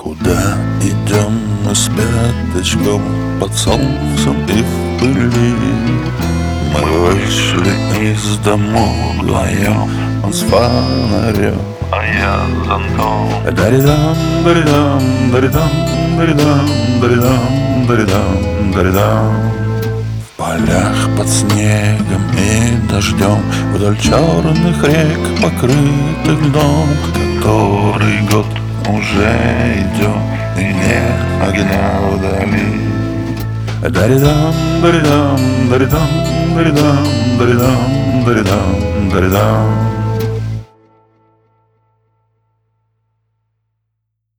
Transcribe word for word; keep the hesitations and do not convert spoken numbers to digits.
Куда идем мы с пяточком под солнцем и в пыли? Мы вышли из дому вдвоем, он с фонарем, а я с зонтом. Даридам, даридам, даридам, даридам, даридам, даридам, даридам. В полях под снегом и дождем, вдоль черных рек, покрытых льдом, который год уже идет, и нет огня вдали. Даридам, даридам, даридам, даридам, даридам, даридам, даридам.